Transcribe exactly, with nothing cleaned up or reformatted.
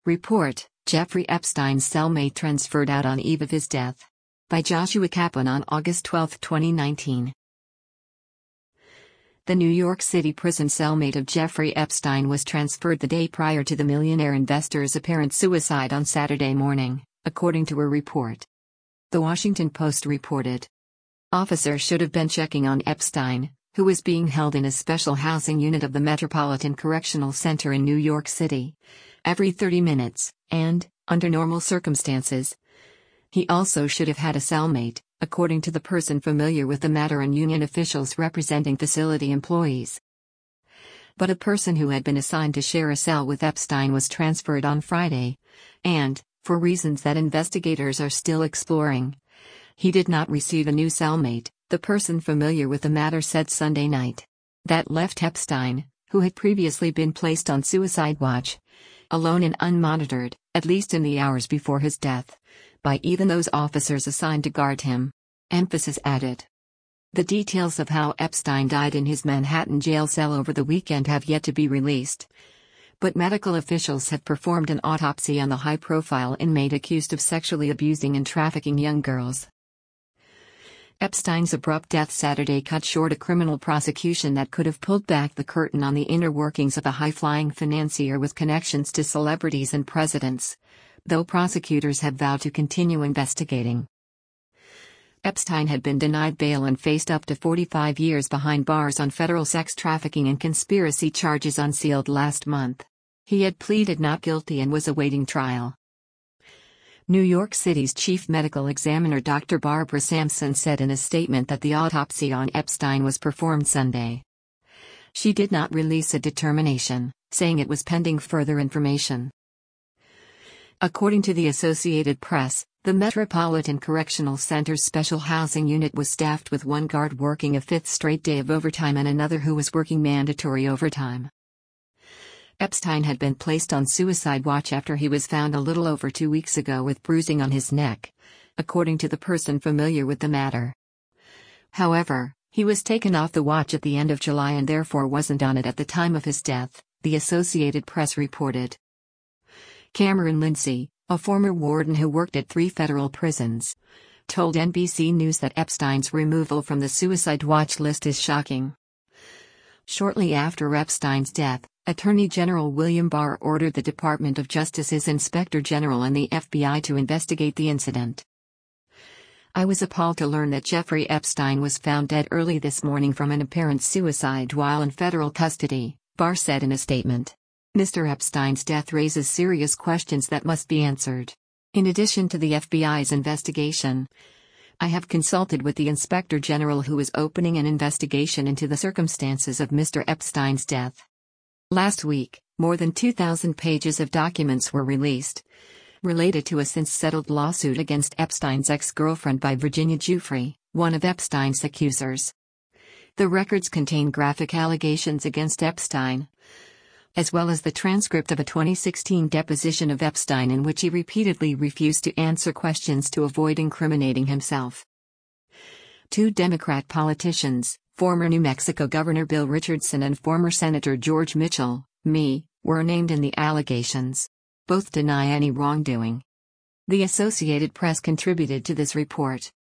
Report: Jeffrey Epstein's cellmate transferred out on eve of his death. By Joshua Kaplan on August twelfth, twenty nineteen. The New York City prison cellmate of Jeffrey Epstein was transferred the day prior to the millionaire investor's apparent suicide on Saturday morning, according to a report. The Washington Post reported. Officers should have been checking on Epstein, who was being held in a special housing unit of the Metropolitan Correctional Center in New York City, every thirty minutes, and, under normal circumstances, he also should have had a cellmate, according to the person familiar with the matter and union officials representing facility employees. But a person who had been assigned to share a cell with Epstein was transferred on Friday, and, for reasons that investigators are still exploring, he did not receive a new cellmate, the person familiar with the matter said Sunday night. That left Epstein, who had previously been placed on suicide watch, alone and unmonitored, at least in the hours before his death, by even those officers assigned to guard him. Emphasis added. The details of how Epstein died in his Manhattan jail cell over the weekend have yet to be released, but medical officials have performed an autopsy on the high-profile inmate accused of sexually abusing and trafficking young girls. Epstein's abrupt death Saturday cut short a criminal prosecution that could have pulled back the curtain on the inner workings of a high-flying financier with connections to celebrities and presidents, though prosecutors have vowed to continue investigating. Epstein had been denied bail and faced up to forty-five years behind bars on federal sex trafficking and conspiracy charges unsealed last month. He had pleaded not guilty and was awaiting trial. New York City's chief medical examiner Doctor Barbara Sampson said in a statement that the autopsy on Epstein was performed Sunday. She did not release a determination, saying it was pending further information. According to the Associated Press, the Metropolitan Correctional Center's special housing unit was staffed with one guard working a fifth straight day of overtime and another who was working mandatory overtime. Epstein had been placed on suicide watch after he was found a little over two weeks ago with bruising on his neck, according to the person familiar with the matter. However, he was taken off the watch at the end of July and therefore wasn't on it at the time of his death, the Associated Press reported. Cameron Lindsay, a former warden who worked at three federal prisons, told N B C News that Epstein's removal from the suicide watch list is shocking. Shortly after Epstein's death, Attorney General William Barr ordered the Department of Justice's Inspector General and the F B I to investigate the incident. I was appalled to learn that Jeffrey Epstein was found dead early this morning from an apparent suicide while in federal custody, Barr said in a statement. Mister Epstein's death raises serious questions that must be answered. In addition to the F B I's investigation, I have consulted with the Inspector General who is opening an investigation into the circumstances of Mister Epstein's death. Last week, more than two thousand pages of documents were released, related to a since-settled lawsuit against Epstein's ex-girlfriend by Virginia Giuffre, one of Epstein's accusers. The records contain graphic allegations against Epstein, as well as the transcript of a twenty sixteen deposition of Epstein in which he repeatedly refused to answer questions to avoid incriminating himself. Two Democrat politicians, former New Mexico Governor Bill Richardson and former Senator George Mitchell, M E, were named in the allegations. Both deny any wrongdoing. The Associated Press contributed to this report.